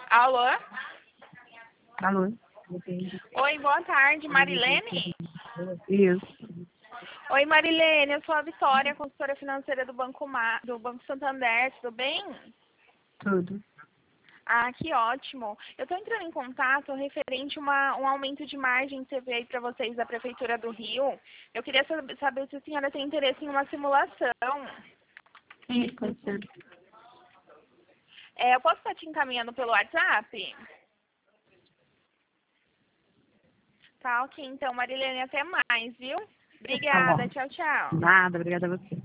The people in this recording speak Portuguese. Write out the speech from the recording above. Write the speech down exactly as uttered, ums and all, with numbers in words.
Alô? Alô? Oi, boa tarde, Marilene? Isso. Oi, Marilene, eu sou a Vitória, consultora financeira do Banco, Ma... do Banco Santander, tudo bem? Tudo. Ah, que ótimo. Eu estou entrando em contato referente a uma, um aumento de margem que teve aí para vocês da Prefeitura do Rio. Eu queria sab- saber se a senhora tem interesse em uma simulação. Sim, pode ser. É, eu posso estar te encaminhando pelo WhatsApp? Tá, ok. Então, Marilene, até mais, viu? Tá Obrigada. bom. Tchau, tchau. Nada, obrigada a você.